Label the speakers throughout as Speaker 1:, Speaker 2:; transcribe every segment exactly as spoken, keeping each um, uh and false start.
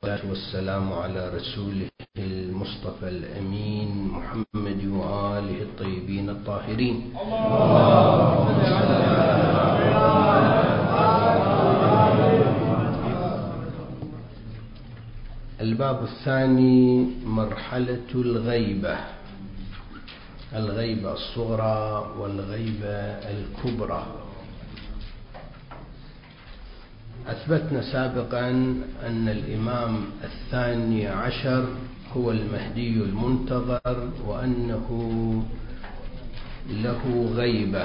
Speaker 1: والسلام على رسوله المصطفى الأمين محمد وآله الطيبين الطاهرين. اللهم صل الباب الثاني مرحلة الغيبة، الغيبة الصغرى والغيبة الكبرى. أثبتنا سابقا أن الإمام الثاني عشر هو المهدي المنتظر وأنه له غيبة.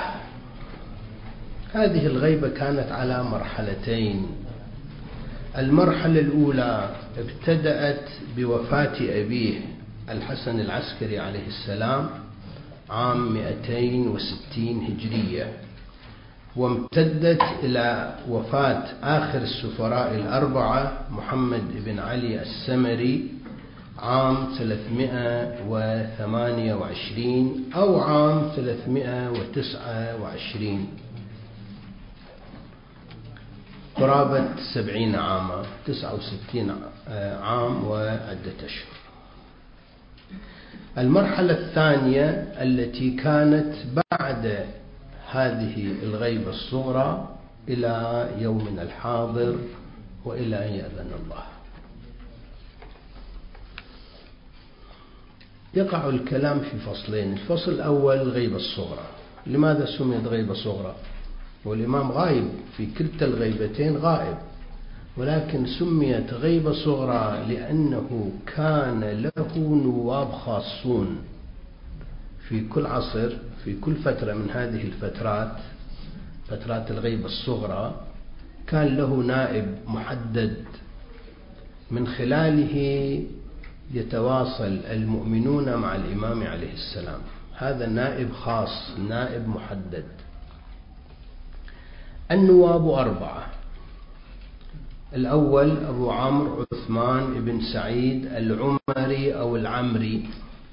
Speaker 1: هذه الغيبة كانت على مرحلتين. المرحلة الأولى ابتدأت بوفاة أبيه الحسن العسكري عليه السلام عام مئتين وستين هجرية، وامتدت إلى وفاة آخر السفراء الأربعة محمد بن علي السمري عام ثلاثمائة وثمانية وعشرين أو عام ثلاثمائة وتسعة وعشرين، قرابة سبعين عاما، تسعة وستين عام وعدة أشهر. المرحلة الثانية التي كانت بعد هذه الغيبة الصغرى إلى يومنا الحاضر وإلى أن يأذن الله. يقع الكلام في فصلين. الفصل الأول الغيبة الصغرى. لماذا سميت غيبة صغرى؟ والإمام غائب في كلتا الغيبتين، غائب، ولكن سميت غيبة صغرى لأنه كان له نواب خاصون في كل عصر، في كل فترة من هذه الفترات، فترات الغيبة الصغرى، كان له نائب محدد من خلاله يتواصل المؤمنون مع الإمام عليه السلام. هذا نائب خاص، نائب محدد. النواب أربعة. الأول أبو عمرو عثمان بن سعيد العمري أو العمري،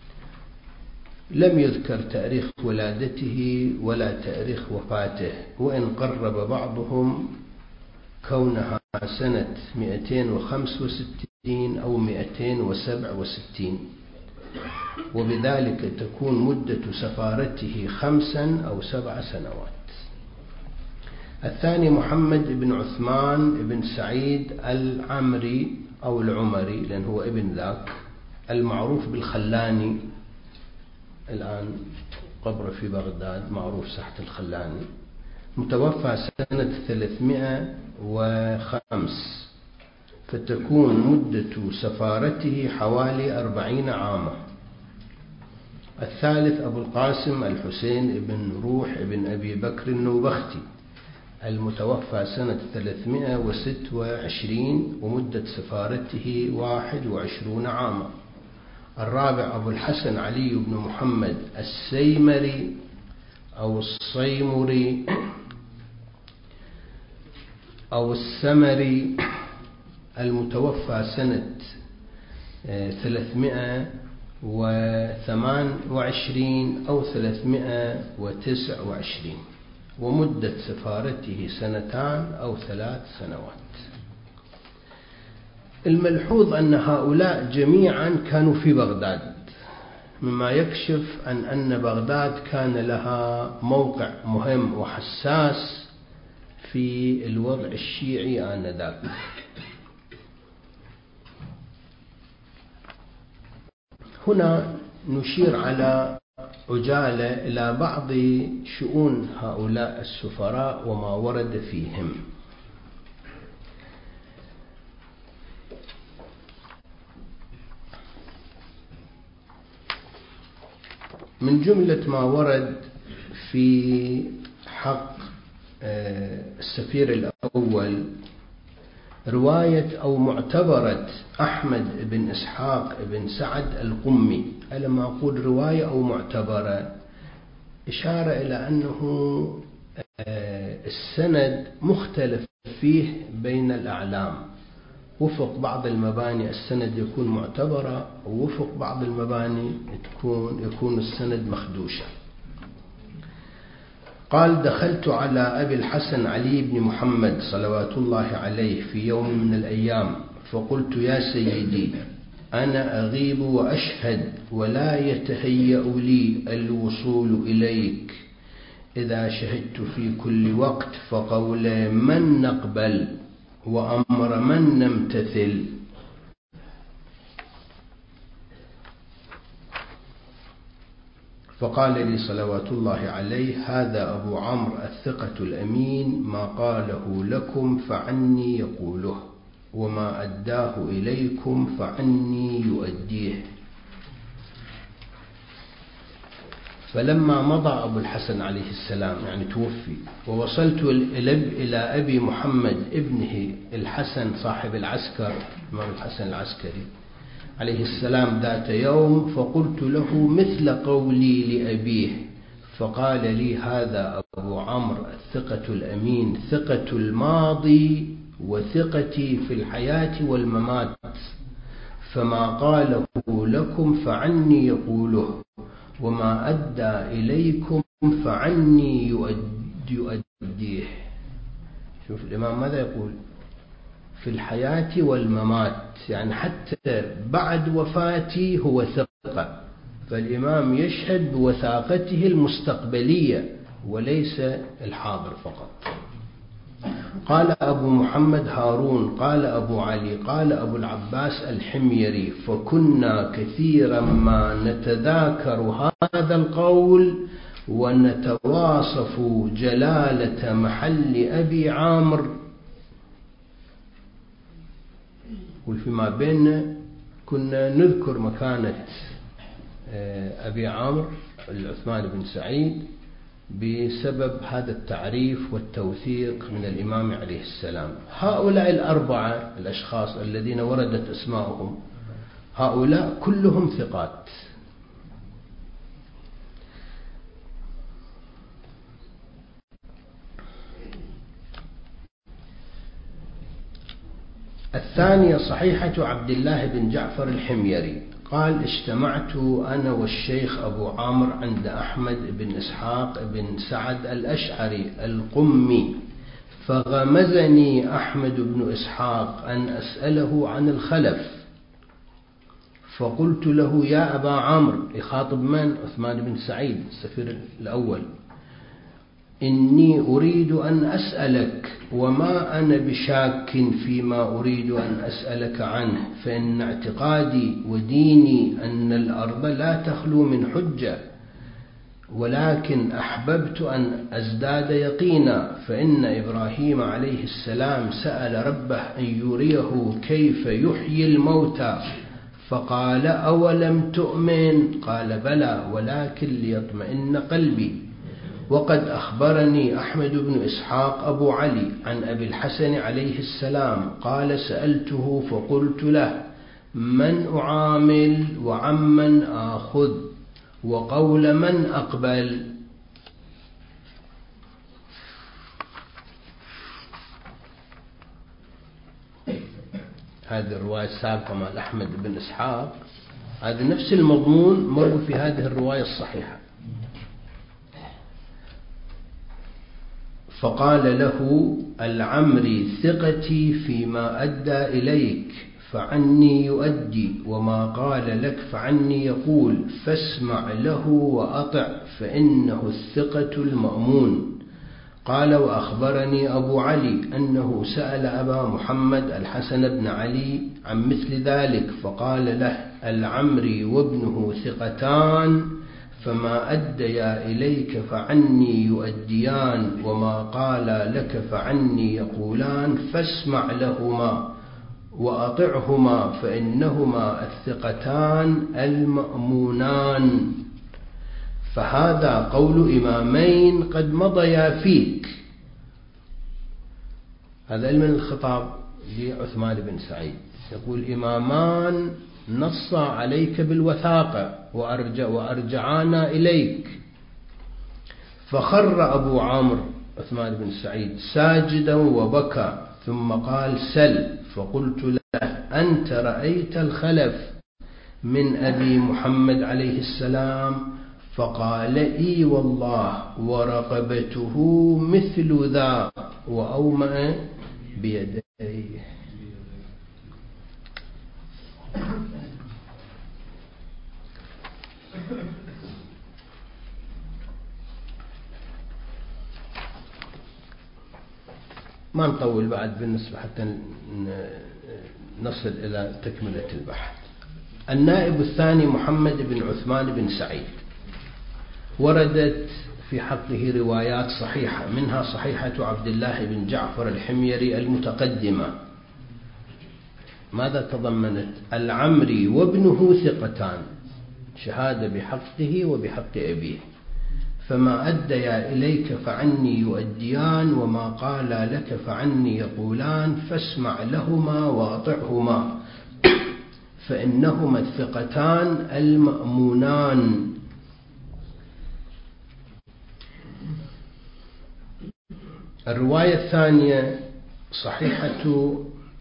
Speaker 1: لم يذكر تاريخ ولادته ولا تاريخ وفاته، وإن قرب بعضهم كونها سنة مئتين وخمسة وستين أو مئتين وسبعة وستين، وبذلك تكون مدة سفارته خمسا أو سبع سنوات. الثاني محمد بن عثمان بن سعيد العمري أو العمري لأنه هو ابن ذاك، المعروف بالخلاني، الآن قبر في بغداد معروف ساحة الخلاني، متوفى سنة ثلاثمائة وخمسة، فتكون مدة سفارته حوالي أربعين عاما. الثالث أبو القاسم الحسين بن روح بن أبي بكر النوبختي، المتوفى سنة ثلاثمائة وستة وعشرين، ومدة سفارته واحد وعشرون عاما. الرابع أبو الحسن علي بن محمد السيمري أو الصيمري أو السمري، المتوفى سنة ثلاثمائة وثمانية وعشرين أو ثلاثمائة وتسعة وعشرين، ومدة سفارته سنتان أو ثلاث سنوات. الملحوظ أن هؤلاء جميعا كانوا في بغداد، مما يكشف عن أن بغداد كان لها موقع مهم وحساس في الوضع الشيعي آنذاك. هنا نشير على عجالة إلى بعض شؤون هؤلاء السفراء وما ورد فيهم. من جملة ما ورد في حق السفير الأول رواية أو معتبرة أحمد بن إسحاق بن سعد القمي. لما أقول رواية أو معتبرة إشارة إلى أنه السند مختلف فيه بين الأعلام. وفق بعض المباني السند يكون معتبرة، ووفق بعض المباني تكون يكون السند مخدوشا. قال: دخلت على أبي الحسن علي بن محمد صلوات الله عليه في يوم من الأيام فقلت يا سيدي أنا أغيب وأشهد ولا يتهيأ لي الوصول إليك، إذا شهدت في كل وقت فقول من نقبل وأمر من نمتثل. فقال لي صلوات الله عليه هذا أبو عمرو الثقة الأمين، ما قاله لكم فعني يقوله، وما أداه إليكم فعني يؤديه. فلما مضى أبو الحسن عليه السلام يعني توفي، ووصلت إلى أبي محمد ابنه الحسن صاحب العسكر الإمام الحسن العسكري عليه السلام ذات يوم، فقلت له مثل قولي لأبيه، فقال لي هذا أبو عمرو الثقة الأمين، ثقة الماضي وثقتي في الحياة والممات، فما قاله لكم فعني يقوله، وما أدى إليكم فعني يؤديه. شوف الإمام ماذا يقول؟ في الحياة والممات، يعني حتى بعد وفاتي هو ثقة، فالإمام يشهد بوثاقته المستقبلية وليس الحاضر فقط. قال أبو محمد هارون، قال أبو علي، قال أبو العباس الحميري، فكنا كثيرا ما نتذاكر هذا القول ونتواصف جلالة محل أبي عامر، وفيما بيننا كنا نذكر مكانة أبي عامر العثمان بن سعيد بسبب هذا التعريف والتوثيق من الإمام عليه السلام. هؤلاء الأربعة الأشخاص الذين وردت أسماءهم هؤلاء كلهم ثقات. الثانية صحيحة عبد الله بن جعفر الحميري قال اجتمعت أنا والشيخ أبو عامر عند أحمد بن إسحاق بن سعد الأشعري القمي، فغمزني أحمد بن إسحاق أن أسأله عن الخلف، فقلت له يا أبا عامر، يخاطب من؟ عثمان بن سعيد السفير الأول، إني أريد أن أسألك وما أنا بشاك فيما أريد أن أسألك عنه، فإن اعتقادي وديني أن الأرض لا تخلو من حجة، ولكن أحببت أن أزداد يقينا، فإن إبراهيم عليه السلام سأل ربه أن يريه كيف يحيي الموتى، فقال أولم تؤمن؟ قال بلى ولكن ليطمئن قلبي. وقد أخبرني أحمد بن إسحاق أبو علي عن أبي الحسن عليه السلام قال سألته فقلت له من أعامل وعمن آخذ وقول من أقبل؟ هذه الرواية السابقة مع أحمد بن إسحاق، هذا نفس المضمون مر في هذه الرواية الصحيحة. فقال له العمري ثقتي فيما أدى إليك فعني يؤدي، وما قال لك فعني يقول، فاسمع له وأطع فإنه الثقة المأمون. قال وأخبرني أبو علي أنه سأل أبا محمد الحسن بن علي عن مثل ذلك، فقال له العمري وابنه ثقتان، فما أديا إليك فعني يؤديان، وما قال لك فعني يقولان، فاسمع لهما وأطعهما فإنهما الثقتان المأمونان. فهذا قول إمامين قد مضيا فيك. هذا من الخطاب لعثمان بن سعيد، يقول إمامان نص عليك بالوثاقة وأرجع وأرجعانا إليك. فخر أبو عامر عثمان بن سعيد ساجدا وبكى، ثم قال سل، فقلت له أنت رأيت الخلف من أبي محمد عليه السلام؟ فقال إي والله ورقبته مثل ذا، وأومأ بيديه. ما نطول بعد بالنسبة حتى نصل إلى تكملة البحث. النائب الثاني محمد بن عثمان بن سعيد، وردت في حقه روايات صحيحة، منها صحيحة عبد الله بن جعفر الحميري المتقدمة. ماذا تضمنت؟ العمري وابنه ثقتان، شهادة بحقه وبحق أبيه، فما أديا إليك فعني يؤديان، وما قالا لك فعني يقولان، فاسمع لهما واطعهما فإنهما الثقتان المأمونان. الرواية الثانية صحيحة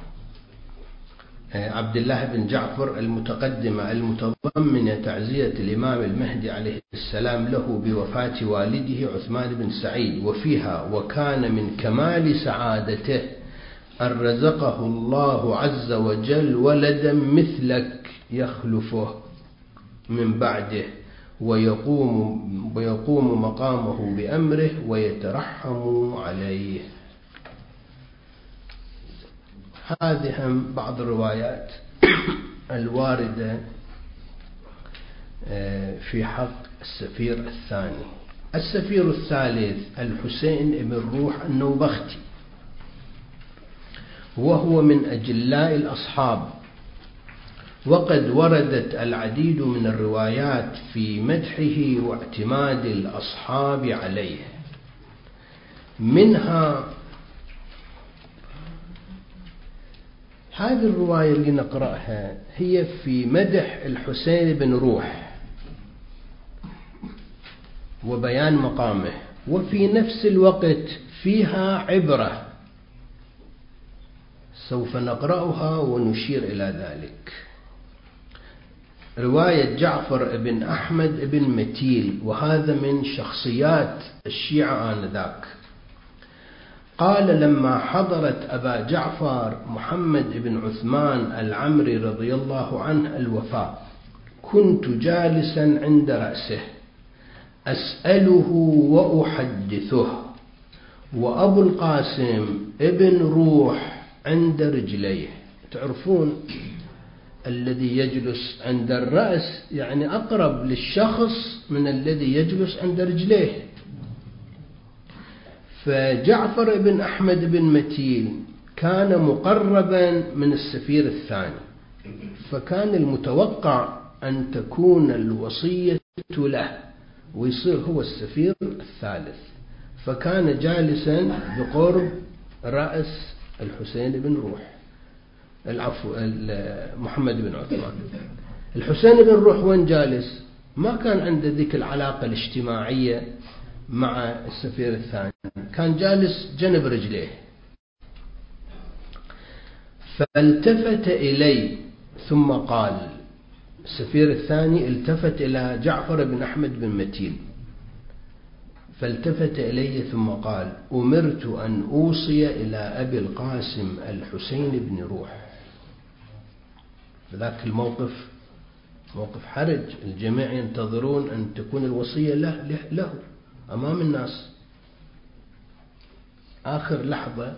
Speaker 1: عبد الله بن جعفر المتقدمة المتضمنة تعزية الإمام المهدي عليه السلام له بوفاة والده عثمان بن سعيد، وفيها: وكان من كمال سعادته أن رزقه الله عز وجل ولدا مثلك يخلفه من بعده ويقوم, ويقوم مقامه بأمره ويترحم عليه. هذه هم بعض الروايات الواردة في حق السفير الثاني. السفير الثالث الحسين بن روح النوبختي، وهو من أجلاء الأصحاب، وقد وردت العديد من الروايات في مدحه واعتماد الأصحاب عليه. منها هذه الرواية اللي نقرأها هي في مدح الحسين بن روح وبيان مقامه، وفي نفس الوقت فيها عبرة سوف نقرأها ونشير إلى ذلك. رواية جعفر بن أحمد بن متيل، وهذا من شخصيات الشيعة آنذاك، قال: لما حضرت أبا جعفر محمد بن عثمان العمري رضي الله عنه الوفاة، كنت جالسا عند رأسه أسأله وأحدثه، وأبو القاسم ابن روح عند رجليه. تعرفون الذي يجلس عند الرأس يعني أقرب للشخص من الذي يجلس عند رجليه. فجعفر بن أحمد بن متيل كان مقربا من السفير الثاني، فكان المتوقع أن تكون الوصية له ويصير هو السفير الثالث، فكان جالسا بقرب رأس الحسين بن روح العفو محمد بن عثمان. الحسين بن روح وين جالس؟ ما كان عنده ذيك العلاقة الاجتماعية مع السفير الثاني، كان جالس جنب رجليه. فالتفت إلي ثم قال، السفير الثاني التفت إلى جعفر بن أحمد بن متيل، فالتفت إلي ثم قال: أمرت أن أوصي إلى أبي القاسم الحسين بن روح. ذاك الموقف موقف حرج، الجميع ينتظرون أن تكون الوصية له, له أمام الناس. آخر لحظة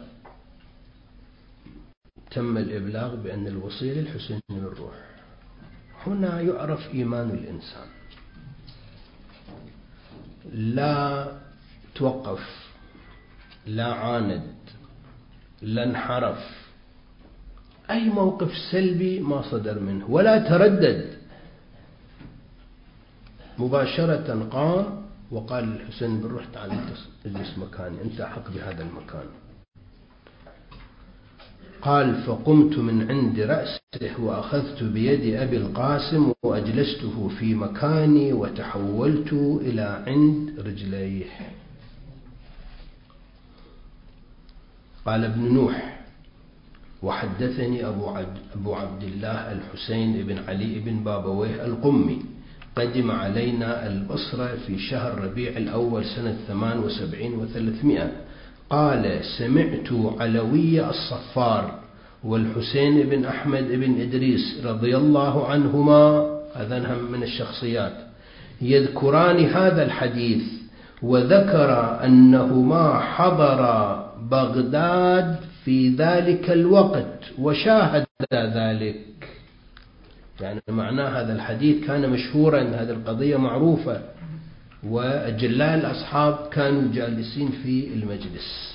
Speaker 1: تم الإبلاغ بأن الوصية للحسين بن روح. هنا يعرف إيمان الإنسان، لا توقف، لا عاند، لا انحرف، أي موقف سلبي ما صدر منه ولا تردد، مباشرة قام وقال للحسين بن روح: تعال اجلس مكاني، أنت أحق بهذا المكان. قال: فقمت من عند رأسه وأخذت بيد أبي القاسم وأجلسته في مكاني وتحولت إلى عند رجليه. قال ابن نوح: وحدثني أبو عبد, أبو عبد الله الحسين بن علي بن بابويه القمي، قدم علينا البصرة في شهر ربيع الأول سنة ثمان وسبعين وثلاثمائة. قال: سمعت علوي الصفار والحسين بن أحمد بن إدريس رضي الله عنهما، هذا من الشخصيات، يذكران هذا الحديث، وذكر أنهما حضر بغداد في ذلك الوقت وشاهد ذلك. يعني معناه هذا الحديث كان مشهورا، هذه القضية معروفة، وأجلاء الأصحاب كانوا جالسين في المجلس.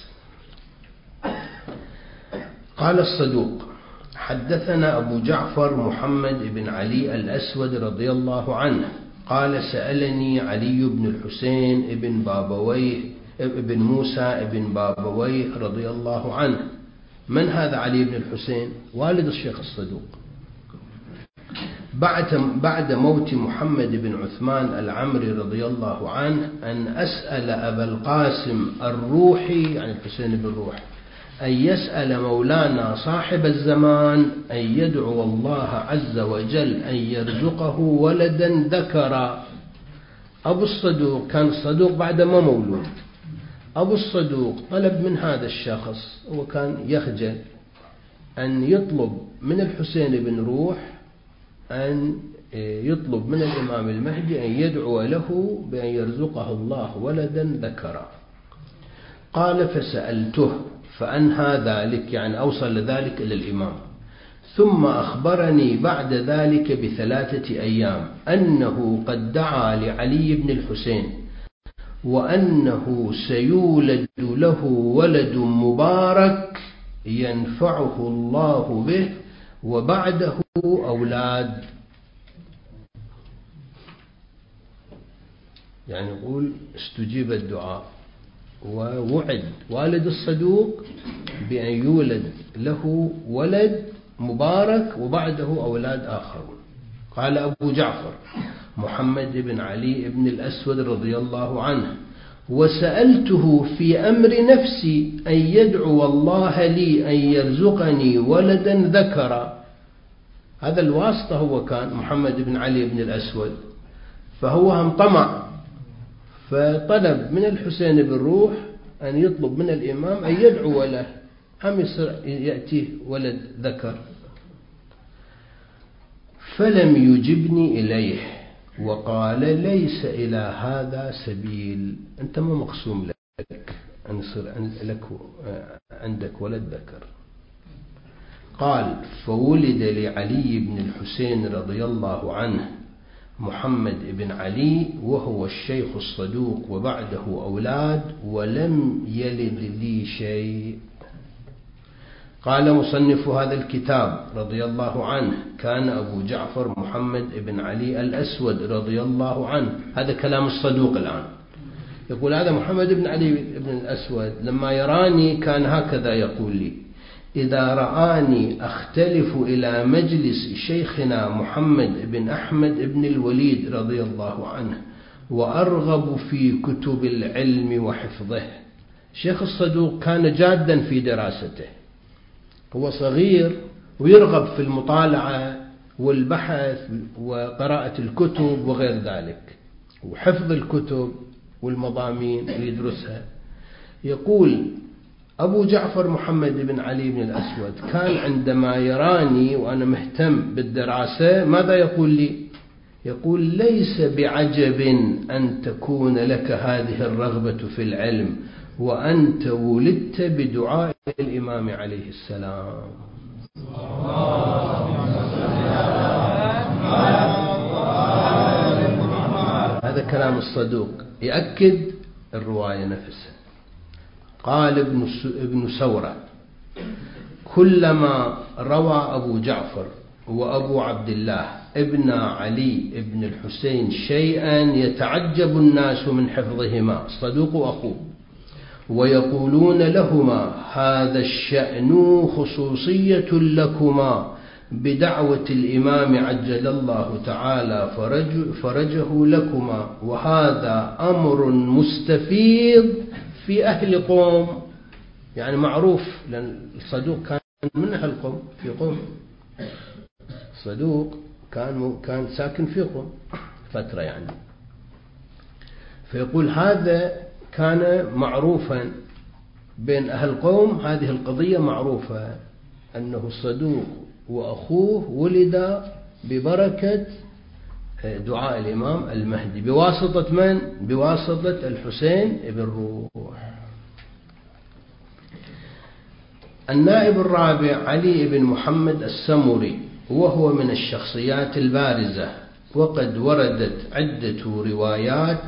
Speaker 1: قال الصدوق: حدثنا أبو جعفر محمد بن علي الأسود رضي الله عنه قال: سألني علي بن الحسين بن بابويه ابن موسى بن بابويه رضي الله عنه. من هذا علي بن الحسين؟ والد الشيخ الصدوق. بعد بعد موت محمد بن عثمان العمري رضي الله عنه أن أسأل أبا القاسم الروحي، يعني الحسين بن روح، أن يسأل مولانا صاحب الزمان أن يدعو الله عز وجل أن يرزقه ولدا ذكرا. أبو الصدوق كان الصدوق بعد ما مولود. أبو الصدوق طلب من هذا الشخص، وكان يخجل، أن يطلب من الحسين بن روح أن يطلب من الإمام المهدي أن يدعو له بأن يرزقه الله ولدا ذكرا. قال: فسألته فأنهى ذلك، يعني أوصل ذلك إلى الإمام، ثم أخبرني بعد ذلك بثلاثة أيام أنه قد دعا لعلي بن الحسين وأنه سيولد له ولد مبارك ينفعه الله به وبعده أولاد. يعني يقول استجيب الدعاء، ووعد والد الصدوق بأن يولد له ولد مبارك وبعده أولاد آخرون. قال أبو جعفر محمد بن علي بن الأسود رضي الله عنه: وسألته في أمر نفسي أن يدعو الله لي أن يرزقني ولدا ذكرا. هذا الواسطة هو كان محمد بن علي بن الأسود، فهو هم طمع، فطلب من الحسين بن روح أن يطلب من الإمام أن يدعو له هم يأتيه ولد ذكر. فلم يجبني إليه وقال: ليس إلى هذا سبيل، أنت ما مقسوم لك أن يصير لك عندك ولد ذكر. قال: فولد لعلي بن الحسين رضي الله عنه محمد بن علي وهو الشيخ الصدوق وبعده أولاد، ولم يلد لي شيء. قال مصنف هذا الكتاب رضي الله عنه: كان أبو جعفر محمد بن علي الأسود رضي الله عنه، هذا كلام الصدوق الآن، يقول هذا محمد بن علي بن الأسود لما يراني كان هكذا يقول لي: إذا رآني أختلف إلى مجلس شيخنا محمد بن أحمد بن الوليد رضي الله عنه وأرغب في كتب العلم وحفظه. شيخ الصدوق كان جادا في دراسته، هو صغير ويرغب في المطالعة والبحث وقراءة الكتب وغير ذلك، وحفظ الكتب والمضامين ويدرسها. يقول أبو جعفر محمد بن علي بن الأسود كان عندما يراني وأنا مهتم بالدراسة ماذا يقول لي؟ يقول: ليس بعجب أن تكون لك هذه الرغبة في العلم وأنت ولدت بدعاء الإمام عليه السلام. هذا كلام الصدوق يأكد الرواية نفسها. قال ابن سورة: كلما روى أبو جعفر وأبو عبد الله ابن علي ابن الحسين شيئا يتعجب الناس من حفظهما، الصدوق وأخوه، ويقولون لهما: هذا الشأن خصوصية لكما بدعوة الإمام عجل الله تعالى فرج فرجه لكما، وهذا أمر مستفيض في أهل قوم. يعني معروف، لأن الصدوق كان من أهل قوم، في قوم الصدوق كان كان ساكن في قوم فترة يعني. فيقول هذا كان معروفا بين أهل قوم، هذه القضية معروفة أنه الصدوق وأخوه ولد ببركة دعاء الإمام المهدي بواسطة من؟ بواسطة الحسين بن روح. النائب الرابع علي بن محمد السمري، وهو من الشخصيات البارزة، وقد وردت عدة روايات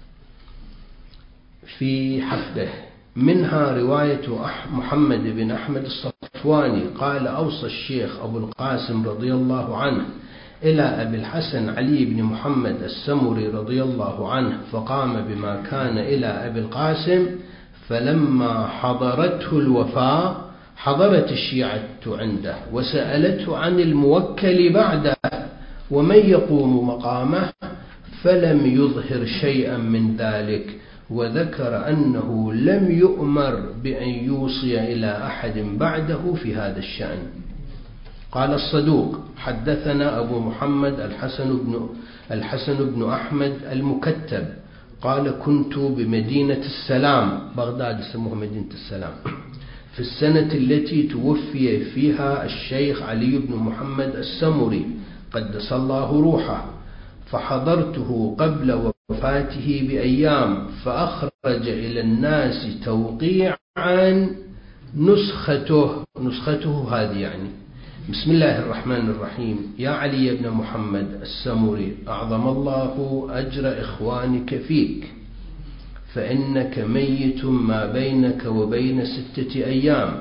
Speaker 1: في حقه، منها رواية محمد بن أحمد الصفواني قال: أوصى الشيخ أبو القاسم رضي الله عنه إلى أبي الحسن علي بن محمد السمري رضي الله عنه، فقام بما كان إلى أبي القاسم، فلما حضرته الوفاة حضرت الشيعة عنده وسألته عن الموكل بعده ومن يقوم مقامه، فلم يظهر شيئا من ذلك، وذكر أنه لم يؤمر بأن يوصي إلى أحد بعده في هذا الشأن. قال الصدوق: حدثنا أبو محمد الحسن بن, الحسن بن أحمد المكتب قال: كنت بمدينة السلام، بغداد يسموها مدينة السلام، في السنة التي توفي فيها الشيخ علي بن محمد السمري قدس الله روحه، فحضرته قبل وفاته بأيام، فأخرج إلى الناس توقيعا نسخته نسخته هذه يعني: بسم الله الرحمن الرحيم، يا علي بن محمد السمري، أعظم الله أجر إخوانك فيك، فإنك ميت ما بينك وبين ستة أيام،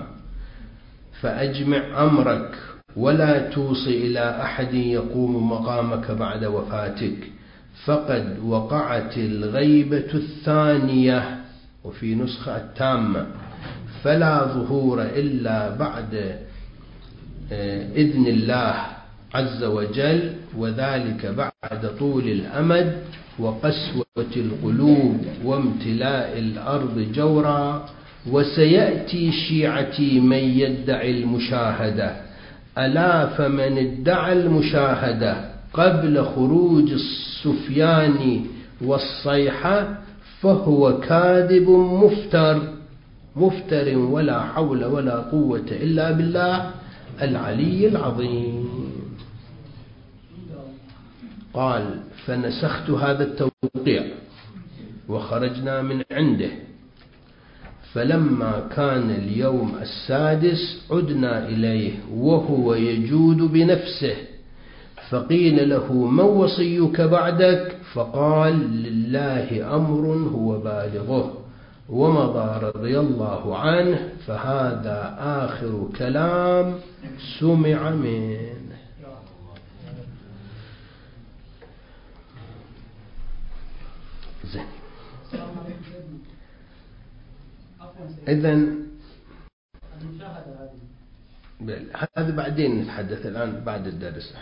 Speaker 1: فأجمع أمرك ولا توصي إلى أحد يقوم مقامك بعد وفاتك، فقد وقعت الغيبة الثانية، وفي نسخة التامة، فلا ظهور إلا بعد إذن الله عز وجل، وذلك بعد طول الأمد وقسوة القلوب وامتلاء الأرض جورا، وسيأتي شيعتي من يدعي المشاهدة، ألا فمن ادعى المشاهدة قبل خروج السفيان والصيحة فهو كاذب مفتر مفتر ولا حول ولا قوة إلا بالله العلي العظيم. قال: فنسخت هذا التوقيع وخرجنا من عنده، فلما كان اليوم السادس عدنا إليه وهو يجود بنفسه، فقيل له: من وصيك بعدك؟ فقال: لله أمر هو بالغه، ومضى رضي الله عنه، فهذا آخر كلام سمع منه. زين. إذن هذا بعدين نتحدث، الآن بعد الدرس،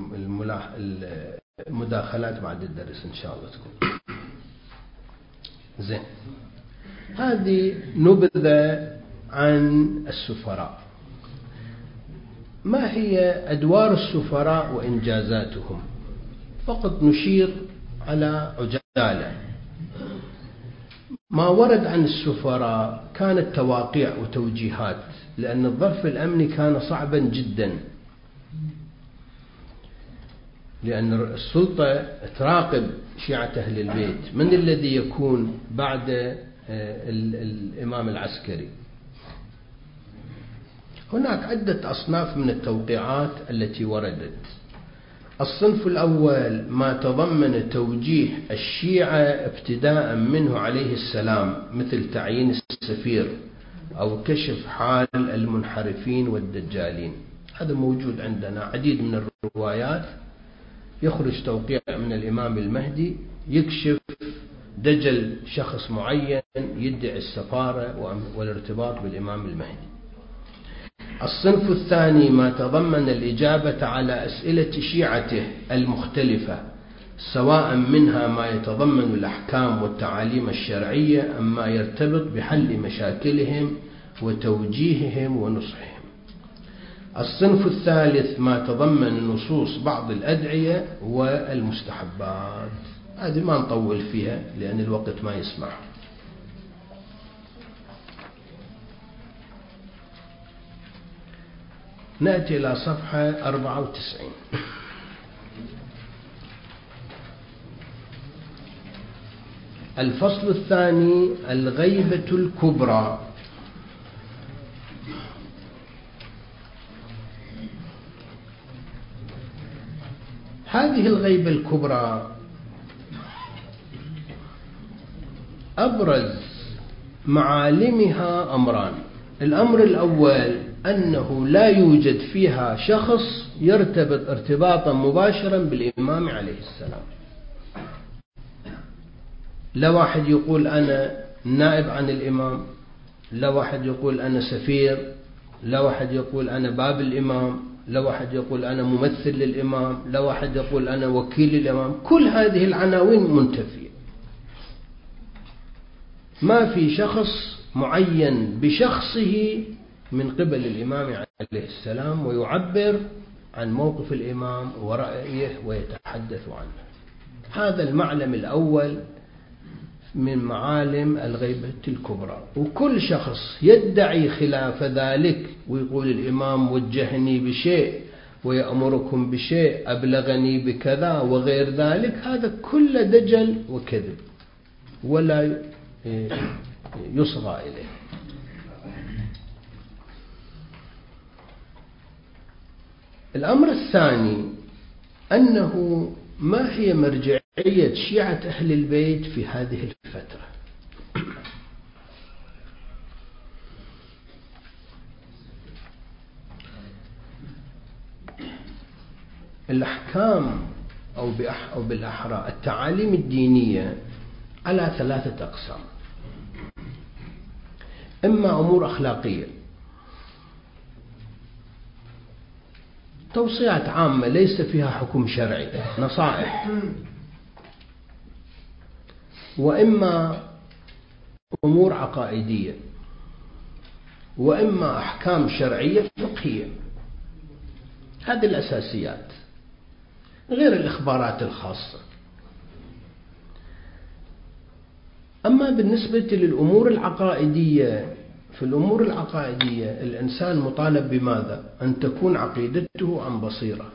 Speaker 1: المداخلات بعد الدرس إن شاء الله تكون. زين. هذه نبذة عن السفراء. ما هي أدوار السفراء وإنجازاتهم؟ فقط نشير على عجالة. ما ورد عن السفراء كانت تواقيع وتوجيهات، لأن الظرف الأمني كان صعبا جدا، لأن السلطة تراقب شيعة أهل البيت. من الذي يكون بعد الإمام العسكري؟ هناك عدة أصناف من التوقيعات التي وردت. الصنف الأول ما تضمن توجيه الشيعة ابتداء منه عليه السلام، مثل تعيين السفير أو كشف حال المنحرفين والدجالين. هذا موجود عندنا عديد من الروايات، يخرج توقيع من الإمام المهدي يكشف دجل شخص معين يدعي السفارة والارتباط بالإمام المهدي. الصنف الثاني ما تضمن الإجابة على أسئلة شيعته المختلفة، سواء منها ما يتضمن الأحكام والتعاليم الشرعية أم ما يرتبط بحل مشاكلهم وتوجيههم ونصحهم. الصنف الثالث ما تضمن نصوص بعض الأدعية والمستحبات. هذه ما نطول فيها لأن الوقت ما يسمح. نأتي إلى صفحة أربعة وتسعين. الفصل الثاني: الغيبة الكبرى. هذه الغيبة الكبرى أبرز معالمها أمران. الأمر الأول أنه لا يوجد فيها شخص يرتبط ارتباطا مباشرا بالإمام عليه السلام. لا واحد يقول أنا نائب عن الإمام، لا واحد يقول أنا سفير، لا واحد يقول أنا باب الإمام، لا واحد يقول أنا ممثل للإمام، لا واحد يقول أنا وكيل الإمام. كل هذه العناوين منتفية. ما في شخص معين بشخصه من قبل الإمام عليه السلام ويعبر عن موقف الإمام ورأيه ويتحدث عنه. هذا المعلم الأول من معالم الغيبة الكبرى. وكل شخص يدعي خلاف ذلك ويقول الإمام وجهني بشيء ويأمركم بشيء أبلغني بكذا وغير ذلك، هذا كله دجل وكذب ولا يصغى إليه. الأمر الثاني أنه ما هي مرجعية شيعة أهل البيت في هذه الفترة؟ الأحكام أو أو بالأحرى التعاليم الدينية على ثلاثة أقسام: إما أمور أخلاقية، توصيات عامة ليس فيها حكم شرعي، نصائح، وإما أمور عقائدية، وإما أحكام شرعية فقهية. هذه الأساسيات، غير الإخبارات الخاصة. أما بالنسبة للأمور العقائدية، في الأمور العقائدية الإنسان مطالب بماذا؟ أن تكون عقيدته عن بصيرة،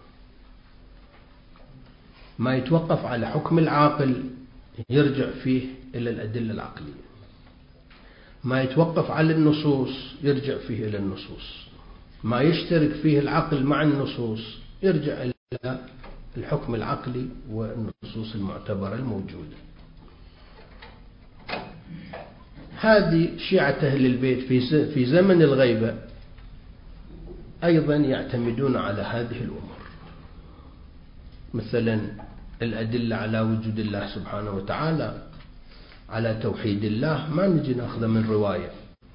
Speaker 1: ما يتوقف على حكم العاقل يرجع فيه إلى الأدلة العقلية، ما يتوقف على النصوص يرجع فيه إلى النصوص، ما يشترك فيه العقل مع النصوص يرجع إلى الحكم العقلي والنصوص المعتبرة الموجودة. هذه شيعة أهل البيت في زمن الغيبة أيضا يعتمدون على هذه الأمور، مثلا الأدلة على وجود الله سبحانه وتعالى، على توحيد الله، ما نجي نأخذ من رواية،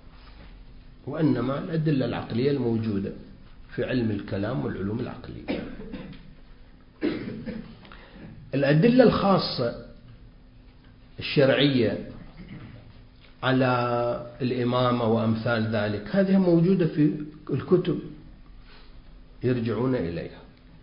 Speaker 1: وإنما الأدلة العقلية الموجودة في علم الكلام والعلوم العقلية. الأدلة الخاصة الشرعية على الإمامة وأمثال ذلك، هذه موجودة في الكتب يرجعون إليها،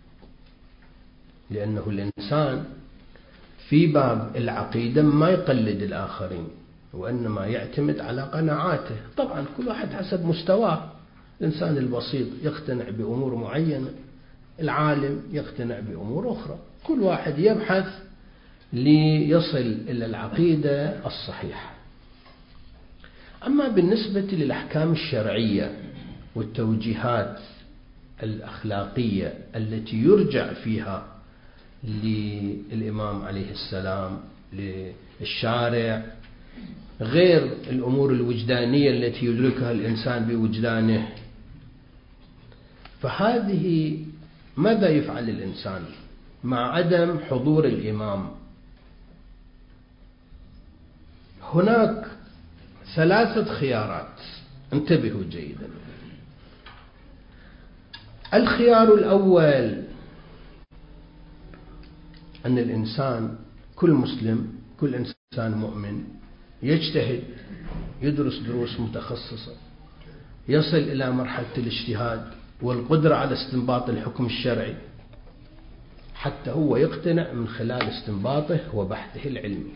Speaker 1: لأنه الإنسان في باب العقيدة ما يقلد الآخرين وإنما يعتمد على قناعاته. طبعا كل واحد حسب مستواه، الإنسان البسيط يقتنع بأمور معينة، العالم يقتنع بأمور أخرى، كل واحد يبحث ليصل إلى العقيدة الصحيحة. أما بالنسبة للأحكام الشرعية والتوجيهات الأخلاقية التي يرجع فيها للإمام عليه السلام، للشارع، غير الأمور الوجدانية التي يدركها الإنسان بوجدانه، فهذه ماذا يفعل الإنسان مع عدم حضور الإمام؟ هناك ثلاثة خيارات، انتبهوا جيدا. الخيار الأول أن الإنسان، كل مسلم، كل إنسان مؤمن يجتهد، يدرس دروس متخصصة، يصل إلى مرحلة الاجتهاد والقدرة على استنباط الحكم الشرعي، حتى هو يقتنع من خلال استنباطه وبحثه العلمي.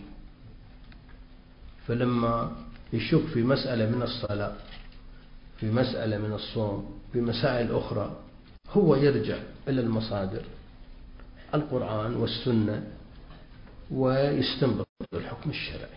Speaker 1: فلما يشك في مسألة من الصلاة، في مسألة من الصوم، في مسائل أخرى، هو يرجع إلى المصادر القرآن والسنة ويستنبط الحكم الشرعي.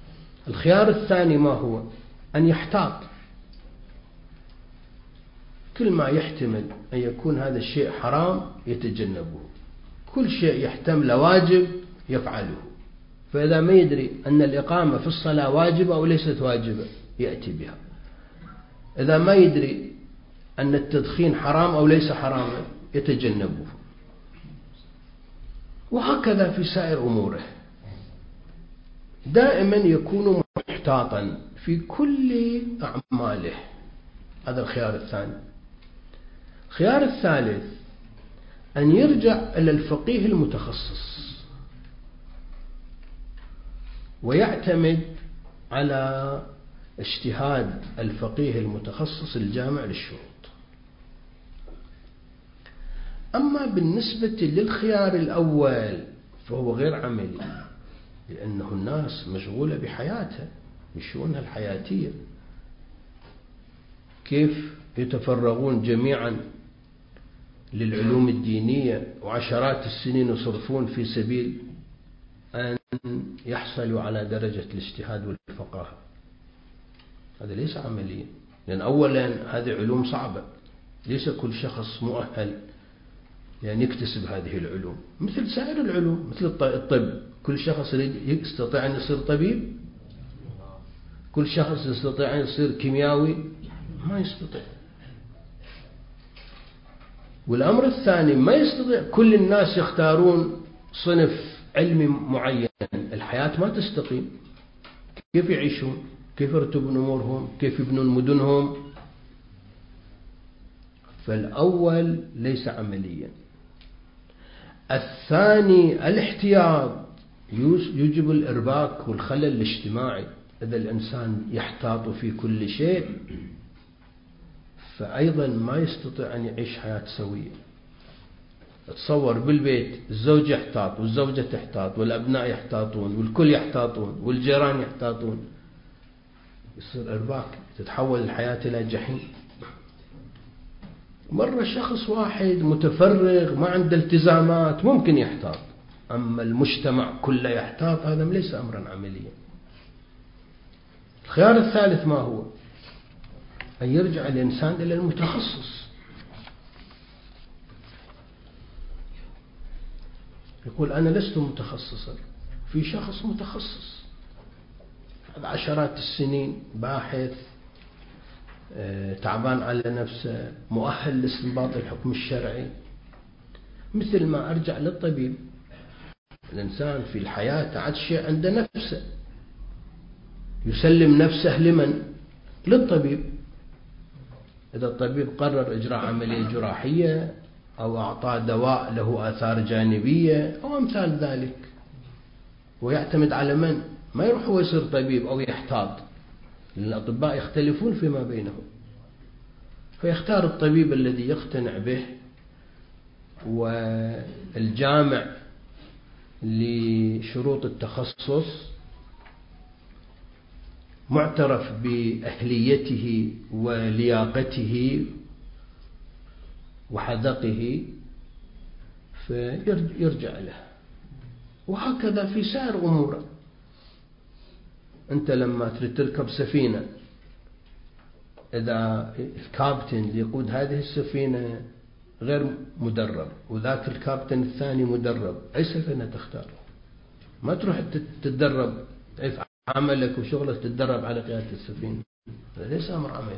Speaker 1: الخيار الثاني ما هو؟ أن يحتاط، كل ما يحتمل أن يكون هذا الشيء حرام يتجنبه، كل شيء يحتمل واجب يفعله. فإذا ما يدري أن الإقامة في الصلاة واجبة أو ليست واجبة يأتي بها. إذا ما يدري أن التدخين حرام أو ليس حراما يتجنبه. وهكذا في سائر أموره، دائما يكون محتاطا في كل أعماله. هذا الخيار الثاني. الخيار الثالث أن يرجع إلى الفقيه المتخصص ويعتمد على اجتهاد الفقيه المتخصص الجامع للشروط. أما بالنسبة للخيار الأول فهو غير عملي، لأنه الناس مشغولة بحياتها بشؤونها الحياتية. كيف يتفرغون جميعا للعلوم الدينية وعشرات السنين يصرفون في سبيل أن يحصلوا على درجة الاجتهاد والفقاهة؟ هذا ليس عمليا، لأن أولا هذه علوم صعبة، ليس كل شخص مؤهل يعني يكتسب هذه العلوم. مثل سائر العلوم، مثل الطب، كل شخص يستطيع أن يصير طبيب؟ كل شخص يستطيع أن يصير كيميائي؟ ما يستطيع. والأمر الثاني، ما يستطيع كل الناس يختارون صنف علمي معين، الحياة ما تستقيم. كيف يعيشون؟ كيف يرتبون أمورهم؟ كيف يبنون مدنهم؟ فالأول ليس عمليا. الثاني الاحتياط، يجب الإرباك والخلل الاجتماعي. إذا الإنسان يحتاط في كل شيء فأيضا ما يستطيع أن يعيش حياة سوية. تصور بالبيت الزوج يحتاط والزوجة تحتاط والأبناء يحتاطون والكل يحتاطون والجيران يحتاطون، يصير إرباك، تتحول الحياة إلى جحيم. مرة شخص واحد متفرغ ما عنده التزامات ممكن يحتاط، أما المجتمع كله يحتاط هذا ليس أمرا عمليا. الخيار الثالث ما هو؟ أن يرجع الإنسان إلى المتخصص، يقول أنا لست متخصصا، في شخص متخصص هذا عشرات السنين باحث، تعبان على نفسه، مؤهل لاستنباط الحكم الشرعي. مثل ما أرجع للطبيب، الإنسان في الحياة عاد شيء عند نفسه، يسلم نفسه لمن؟ للطبيب. إذا الطبيب قرر إجراء عملية جراحية أو أعطى دواء له آثار جانبية أو أمثال ذلك، ويعتمد على من؟ ما يروح هو يصير طبيب أو يحتاط، لأن الأطباء يختلفون فيما بينهم، فيختار الطبيب الذي يقتنع به والجامع لشروط التخصص، معترف بأهليته ولياقته وحذقه فيرجع له. وهكذا في سائر أموره. أنت لما تريد تركب سفينة، إذا الكابتن اللي يقود هذه السفينة غير مدرب وذاك الكابتن الثاني مدرب، أي سفينة تختار؟ ما تروح تتدرب في عملك وشغلك تتدرب على قيادة السفينة، هذا ليس أمر عملي.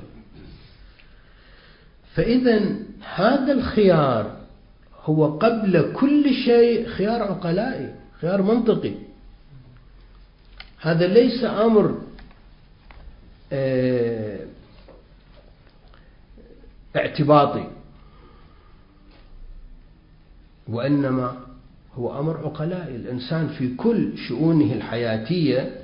Speaker 1: فإذا هذا الخيار هو قبل كل شيء خيار عقلائي، خيار منطقي. هذا ليس أمر اه اعتباطي، وإنما هو أمر عقلائي. الإنسان في كل شؤونه الحياتية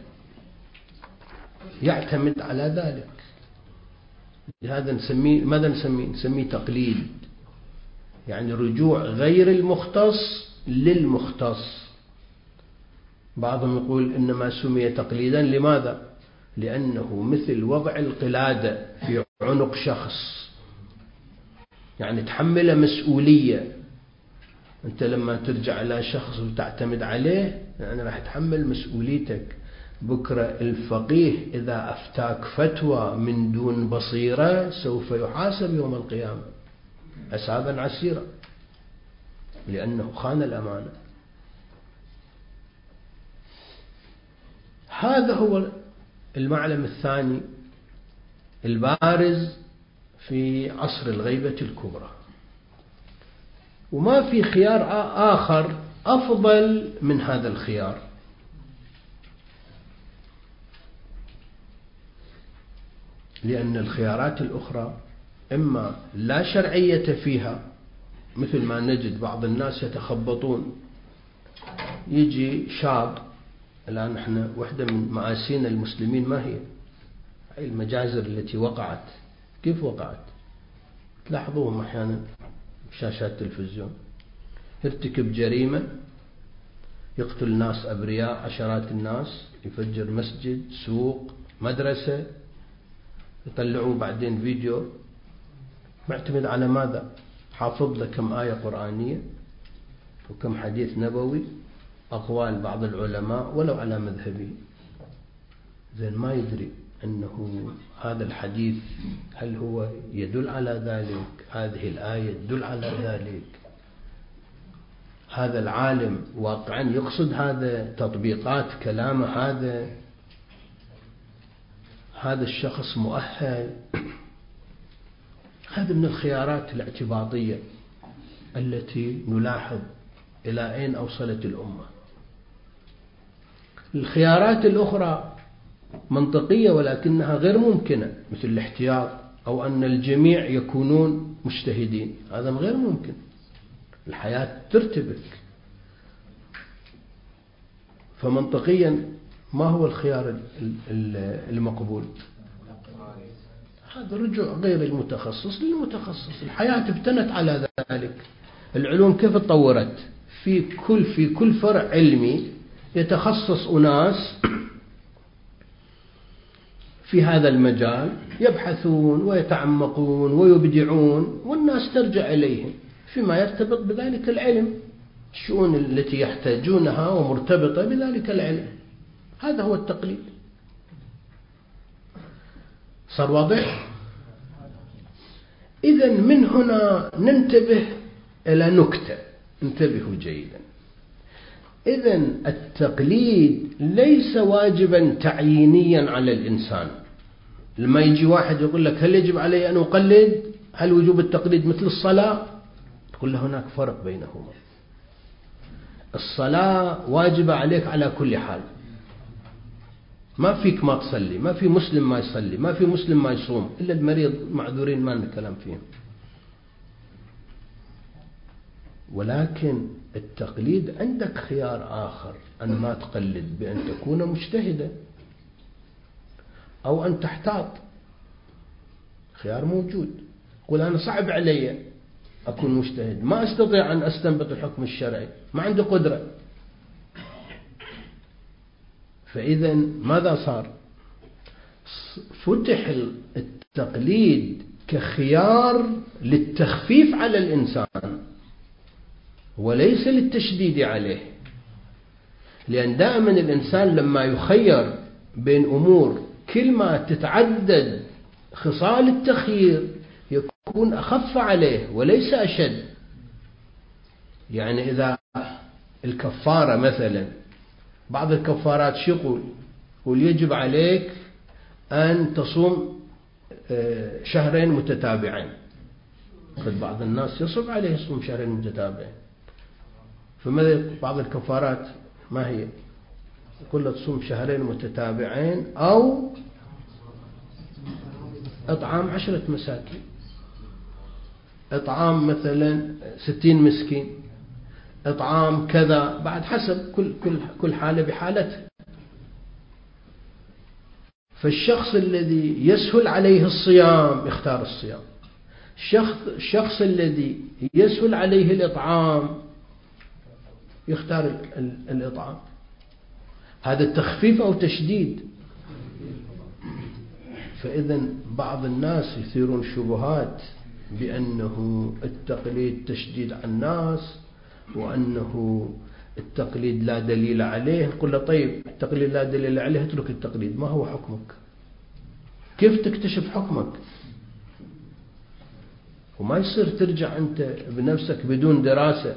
Speaker 1: يعتمد على ذلك. لهذا نسميه، ماذا نسميه؟ نسميه تقليد، يعني رجوع غير المختص للمختص. بعضهم يقول إنما سمي تقليدا، لماذا؟ لأنه مثل وضع القلادة في عنق شخص، يعني تحمل مسؤولية. أنت لما ترجع إلى شخص وتعتمد عليه يعني راح تحمل مسؤوليتك، بكرة الفقيه إذا أفتاك فتوى من دون بصيرة سوف يحاسب يوم القيامة حسابا عسيرا، لأنه خان الأمانة. هذا هو المعلم الثاني البارز في عصر الغيبة الكبرى، وما في خيار آخر أفضل من هذا الخيار. لأن الخيارات الأخرى إما لا شرعية فيها، مثل ما نجد بعض الناس يتخبطون، يجي شاب. الآن احنا واحدة من مآسينا المسلمين ما هي؟ هي المجازر التي وقعت. كيف وقعت؟ تلاحظوهم أحيانا شاشات التلفزيون، يرتكب جريمة، يقتل ناس أبرياء، عشرات الناس، يفجر مسجد، سوق، مدرسة، يطلعوا بعدين فيديو معتمد على ماذا؟ حافظ له كم آية قرآنية وكم حديث نبوي، أقوال بعض العلماء ولو على مذهبه، زين ما يدري أنه هذا الحديث هل هو يدل على ذلك، هذه الآية تدل على ذلك، هذا العالم واقعا يقصد هذا، تطبيقات كلامه هذا، هذا الشخص مؤهل. هذا من الخيارات الاعتباطية التي نلاحظ إلى أين أوصلت الأمة. الخيارات الأخرى منطقية ولكنها غير ممكنة، مثل الاحتياط أو أن الجميع يكونون مجتهدين، هذا غير ممكن، الحياة ترتبك. فمنطقيا ما هو الخيار المقبول؟ هذا رجوع غير المتخصص للمتخصص. الحياة ابتنت على ذلك. العلوم كيف تطورت؟ في كل في كل فرع علمي يتخصص أناس في هذا المجال، يبحثون ويتعمقون ويبدعون، والناس ترجع إليهم فيما يرتبط بذلك العلم، الشؤون التي يحتاجونها ومرتبطة بذلك العلم. هذا هو التقليد. صار واضح؟ إذن من هنا ننتبه إلى نكتة، انتبهوا جيدا. إذن التقليد ليس واجبا تعيينيا على الإنسان. لما يجي واحد يقول لك هل يجب علي أن أقلد؟ هل وجوب التقليد مثل الصلاة؟ تقول له هناك فرق بينهما. الصلاة واجبة عليك على كل حال، ما فيك ما تصلي، ما في مسلم ما يصلي، ما في مسلم ما يصوم، إلا المريض معذورين ما نتكلم فيهم. ولكن التقليد عندك خيار آخر، أن ما تقلد بأن تكون مجتهدا أو أن تحتاط، خيار موجود. قل أنا صعب علي أكون مجتهد، ما أستطيع أن أستنبط الحكم الشرعي، ما عندي قدرة. فإذا ماذا صار؟ فتح التقليد كخيار للتخفيف على الإنسان وليس للتشديد عليه. لأن دائما الإنسان لما يخير بين أمور كل ما تتعدد خصال التخيير يكون أخف عليه وليس أشد. يعني إذا الكفارة مثلا، بعض الكفارات شو يقول؟ يقول يجب عليك أن تصوم شهرين متتابعين. قد بعض الناس يصعب عليه يصوم شهرين متتابعين، فماذا بعض الكفارات ما هي؟ يقول له تصوم شهرين متتابعين أو إطعام عشرة مساكين، إطعام مثلا ستين مسكين، إطعام كذا، بعد حسب كل كل كل حالة بحالته. فالشخص الذي يسهل عليه الصيام يختار الصيام، الشخص الشخص الذي يسهل عليه الإطعام يختار الإطعام. هذا التخفيف أو تشديد. فإذا بعض الناس يثيرون شبهات بأنه التقليد تشديد على الناس، وأنه التقليد لا دليل عليه، نقول له طيب التقليد لا دليل عليه، اترك التقليد، ما هو حكمك؟ كيف تكتشف حكمك؟ وما يصير ترجع أنت بنفسك بدون دراسة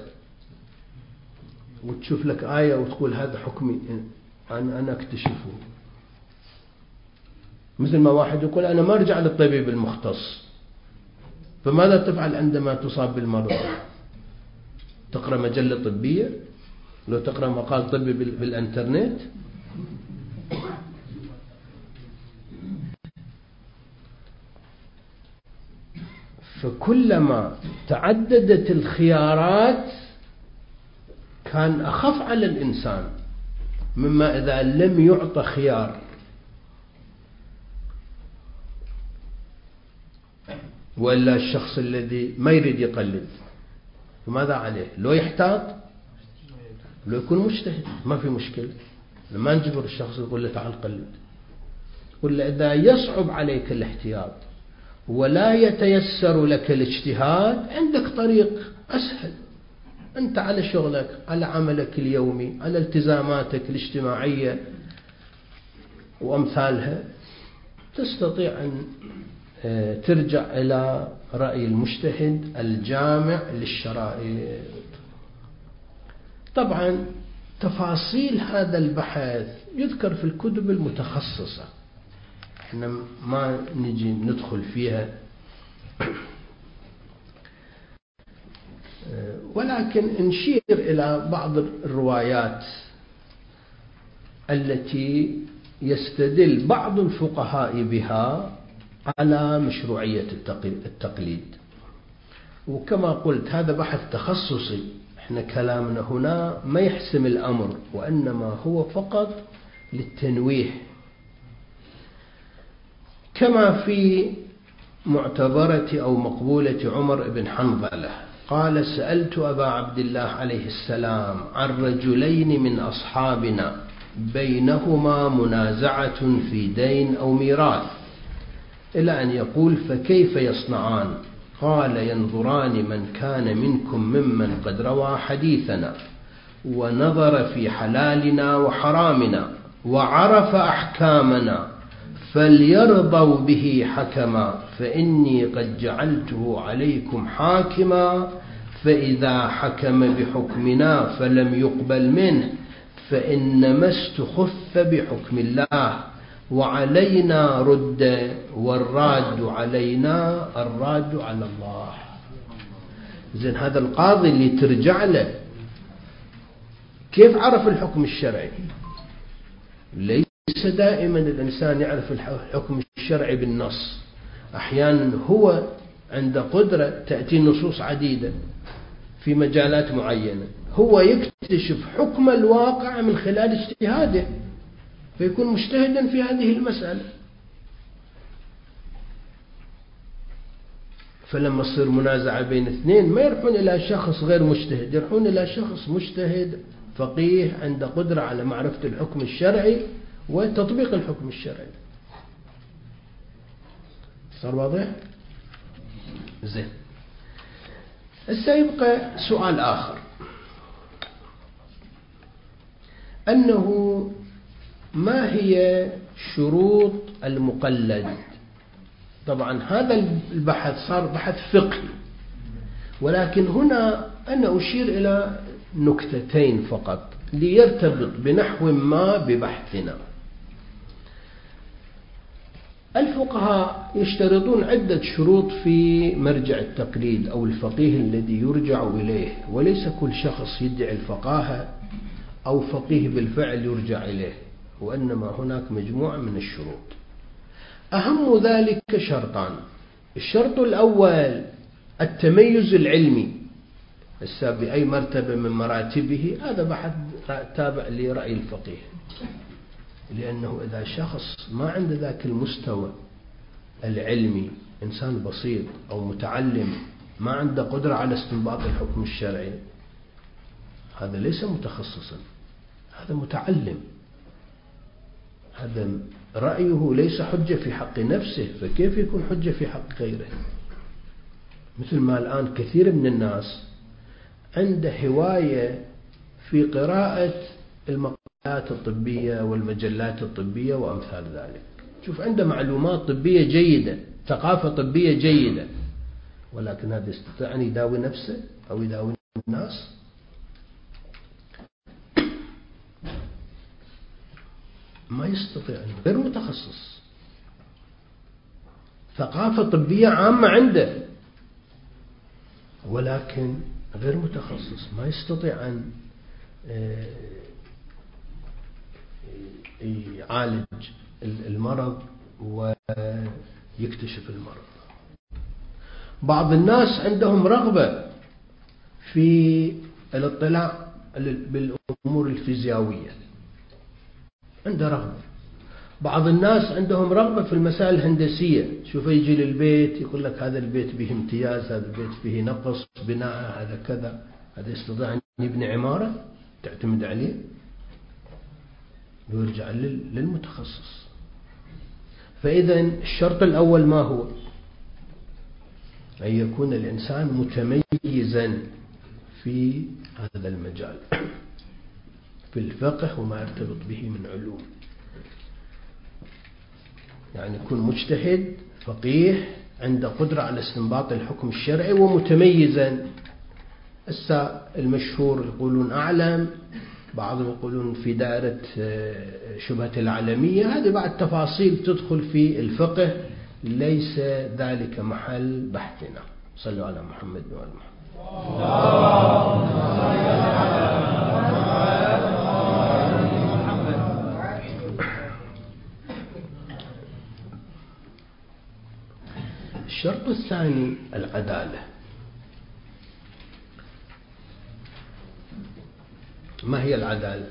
Speaker 1: وتشوف لك آية وتقول هذا حكمي أنا أنا أكتشفه. مثل ما واحد يقول أنا ما أرجع للطبيب المختص. فماذا تفعل عندما تصاب بالمرض؟ تقرأ مجلة طبية؟ لو تقرأ مقال طبي بالإنترنت؟ فكلما تعددت الخيارات كان أخف على الإنسان مما إذا لم يعطى خيار. ولا الشخص الذي ما يريد يقلد فماذا عليه؟ لو يحتاط، لو يكون مجتهد ما في مشكلة، لما نجبر الشخص يقول له تعال قلد. ولا إذا يصعب عليك الاحتياط ولا يتيسر لك الاجتهاد، عندك طريق أسهل، أنت على شغلك، على عملك اليومي، على التزاماتك الاجتماعية وأمثالها، تستطيع أن ترجع إلى رأي المجتهد الجامع للشرائط. طبعا تفاصيل هذا البحث يذكر في الكتب المتخصصة، احنا ما نجي ندخل فيها، ولكن نشير إلى بعض الروايات التي يستدل بعض الفقهاء بها على مشروعية التقليد. وكما قلت هذا بحث تخصصي، احنا كلامنا هنا ما يحسم الأمر، وإنما هو فقط للتنويه. كما في معتبرة أو مقبولة عمر بن حنظلة قال: سألت أبا عبد الله عليه السلام عن رجلين من أصحابنا بينهما منازعة في دين أو ميراث، إلى أن يقول: فكيف يصنعان؟ قال: ينظران من كان منكم ممن قد روى حديثنا ونظر في حلالنا وحرامنا وعرف أحكامنا فليرضوا به حكما، فإني قد جعلته عليكم حاكما، فإذا حكم بحكمنا فلم يقبل منه فإنما استخف بحكم الله، وعلينا رد، والراد علينا الراد على الله. زين، هذا القاضي اللي ترجع له كيف عرف الحكم الشرعي؟ ليس دائما الإنسان يعرف الحكم الشرعي بالنص، أحيانا هو عند قدرة تأتي نصوص عديدة في مجالات معينة، هو يكتشف حكم الواقع من خلال اجتهاده، فيكون مجتهدا في هذه المسألة. فلما تصير منازعة بين اثنين ما يروحون إلى شخص غير مجتهد، يروحون إلى شخص مجتهد فقيه عنده قدرة على معرفة الحكم الشرعي وتطبيق الحكم الشرعي. صار واضح؟ زين. سيبقى سؤال آخر، أنه ما هي شروط المقلد؟ طبعا هذا البحث صار بحث فقهي، ولكن هنا أنا أشير إلى نكتتين فقط ليرتبط بنحو ما ببحثنا. الفقهاء يشترطون عدة شروط في مرجع التقليد أو الفقيه الذي يرجع إليه، وليس كل شخص يدعي الفقاهة أو فقيه بالفعل يرجع إليه، وإنما هناك مجموعة من الشروط. أهم ذلك شرطان. الشرط الأول التميز العلمي، بأي مرتبة من مراتبه، هذا بحث تابع لرأي الفقيه، لأنه إذا شخص ما عنده ذاك المستوى العلمي، إنسان بسيط أو متعلم ما عنده قدرة على استنباط الحكم الشرعي، هذا ليس متخصصا، هذا متعلم، هذا رأيه ليس حجة في حق نفسه، فكيف يكون حجة في حق غيره؟ مثل ما الآن كثير من الناس عنده هواية في قراءة المقالات الطبية والمجلات الطبية وأمثال ذلك. شوف، عنده معلومات طبية جيدة، ثقافة طبية جيدة، ولكن هذا يستطيع أن يداوي نفسه أو يداوي الناس؟ ما يستطيع، غير متخصص. ثقافة طبية عامة عنده ولكن غير متخصص، ما يستطيع أن يعالج المرض ويكتشف المرض. بعض الناس عندهم رغبة في الاطلاع بالأمور الفيزيائية، عنده رغبة. بعض الناس عندهم رغبة في المسائل الهندسية، شوف يجي للبيت يقول لك هذا البيت به امتياز، هذا البيت به نقص بناء، هذا كذا. هذا يستطيع أن يبني عمارة تعتمد عليه؟ ويرجع للمتخصص. فإذا الشرط الأول ما هو؟ أن يكون الإنسان متميزا في هذا المجال، في الفقه وما يرتبط به من علوم. يعني يكون مجتهد فقيه عنده قدرة على استنباط الحكم الشرعي ومتميزا. السا المشهور يقولون أعلم، بعضهم يقولون في دائرة شبهة العالمية. هذه بعد تفاصيل تدخل في الفقه، ليس ذلك محل بحثنا. صلوا على محمد وعلى محمد. الشرط الثاني العدالة. ما هي العدالة؟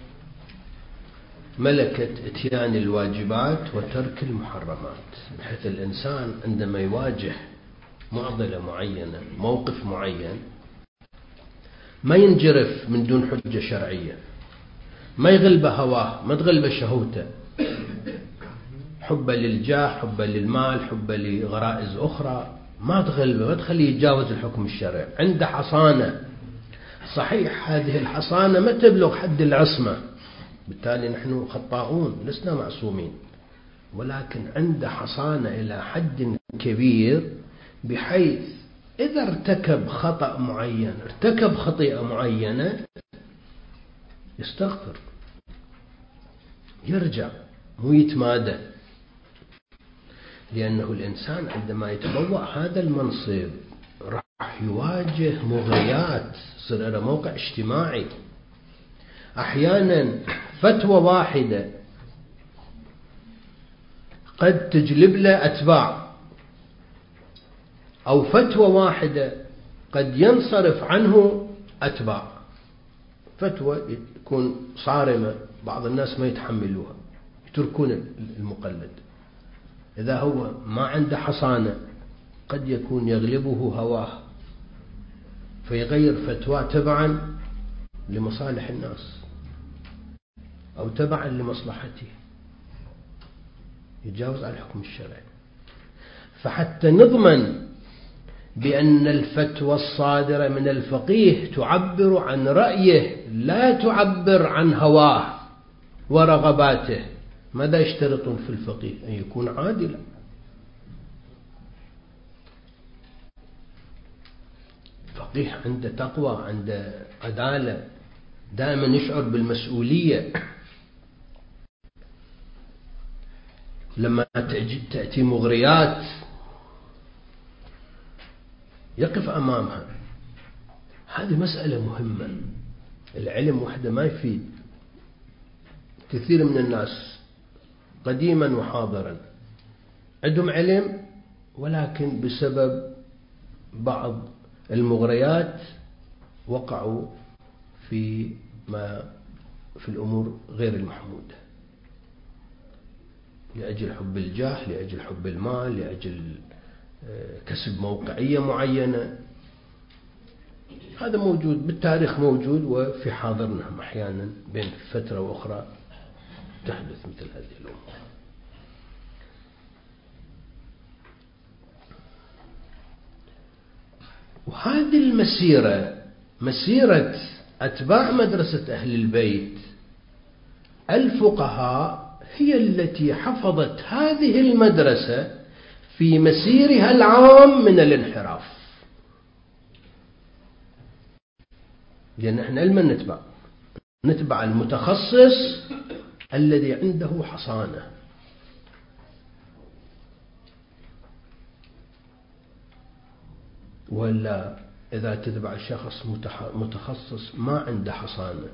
Speaker 1: ملكة اتيان الواجبات وترك المحرمات، بحيث الإنسان عندما يواجه معضلة معينة، موقف معين، ما ينجرف من دون حجة شرعية، ما يغلب هواه، ما تغلب شهوته، حبه للجاه، حبه للمال، حبه لغرائز أخرى، ما تغلبه، ما تخليه يتجاوز الحكم الشرعي. عنده حصانة. صحيح هذه الحصانة ما تبلغ حد العصمة، بالتالي نحن خطاؤون لسنا معصومين، ولكن عنده حصانة إلى حد كبير، بحيث إذا ارتكب خطأ معين، ارتكب خطيئة معينة، يستغفر، يرجع، مو يتمادى. لأنه الإنسان عندما يتبوأ هذا المنصب راح يواجه مغريات، يصير له موقع اجتماعي. أحيانا فتوى واحدة قد تجلب له أتباع، أو فتوى واحدة قد ينصرف عنه أتباع. فتوى تكون صارمة، بعض الناس ما يتحملوها، يتركون المقلد. إذا هو ما عنده حصانة قد يكون يغلبه هواه فيغير فتوى تبعا لمصالح الناس أو تبعا لمصلحته، يتجاوز على الحكم الشرعي. فحتى نضمن بأن الفتوى الصادرة من الفقيه تعبر عن رأيه، لا تعبر عن هواه ورغباته، ماذا يشترطون في الفقيه؟ أن يكون عادلا. فقيه عنده تقوى، عنده عدالة، دائما يشعر بالمسؤولية. لما تأتي مغريات يقف أمامها. هذه مسألة مهمة. العلم وحده ما يفيد. كثير من الناس قديما وحاضرا عندهم علم، ولكن بسبب بعض المغريات وقعوا في ما في الأمور غير المحمودة، لأجل حب الجاه، لأجل حب المال، لأجل كسب موقعية معينة. هذا موجود بالتاريخ، موجود وفي حاضرنا أحيانا بين فترة وأخرى تحدث مثل هذه الأمور. وهذه المسيرة، مسيرة أتباع مدرسة أهل البيت الفقهاء هي التي حفظت هذه المدرسة في مسيرها العام من الانحراف، لأن احنا لما نتبع نتبع المتخصص الذي عنده حصانة. ولا إذا تتبع شخص متخصص ما عنده حصانة،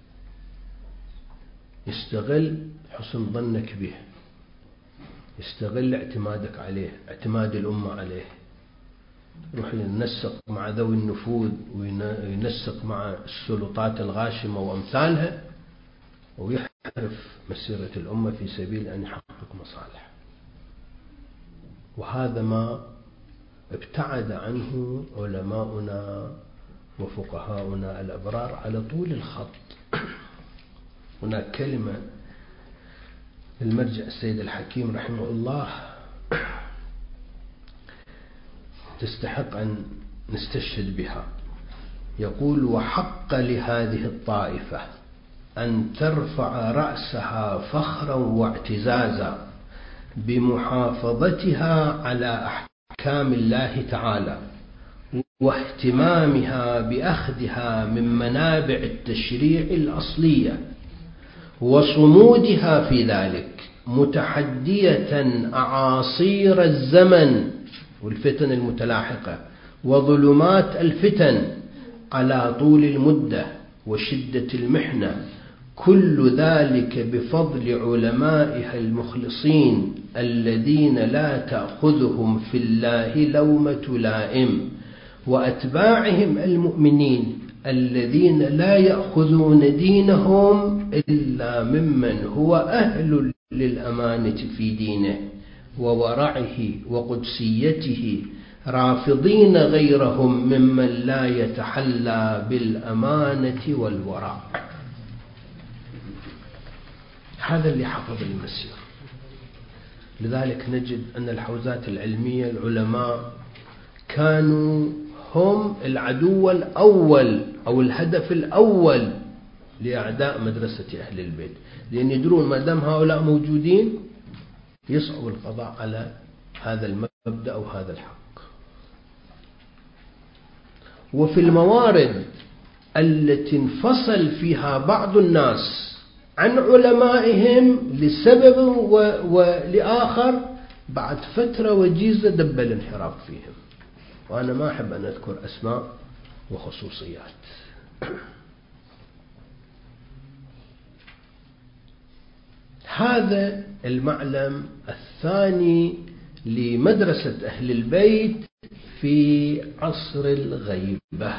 Speaker 1: يستغل حسن ظنك به، يستغل اعتمادك عليه، اعتماد الأمة عليه، يروح ينسق مع ذوي النفوذ وينسق مع السلطات الغاشمة وأمثالها، ويحرف مسيرة الأمة في سبيل أن يحقق مصالح. وهذا ما ابتعد عنه علماؤنا وفقهاؤنا الأبرار على طول الخط. هناك كلمة المرجع السيد الحكيم رحمه الله تستحق أن نستشهد بها، يقول: وحق لهذه الطائفة أن ترفع رأسها فخرا واعتزازا بمحافظتها على أحكام الله تعالى، واهتمامها بأخذها من منابع التشريع الأصلية، وصمودها في ذلك، متحدية أعاصير الزمن والفتن المتلاحقة وظلمات الفتن على طول المدة وشدة المحنة، كل ذلك بفضل علمائها المخلصين الذين لا تأخذهم في الله لومة لائم، وأتباعهم المؤمنين الذين لا يأخذون دينهم إلا ممن هو أهل للأمانة في دينه وورعه وقدسيته، رافضين غيرهم ممن لا يتحلى بالأمانة والورع. هذا اللي حفظ المسير. لذلك نجد أن الحوزات العلمية العلماء كانوا هم العدو الأول أو الهدف الأول لأعداء مدرسة أهل البيت، لأن يدرون ما دام هؤلاء موجودين يصعب القضاء على هذا المبدأ أو هذا الحق. وفي الموارد التي انفصل فيها بعض الناس عن علمائهم لسبب ولآخر، بعد فترة وجيزة دب الانحراف فيهم، وأنا ما أحب أن أذكر أسماء وخصوصيات. هذا المعلم الثاني لمدرسة أهل البيت في عصر الغيبة.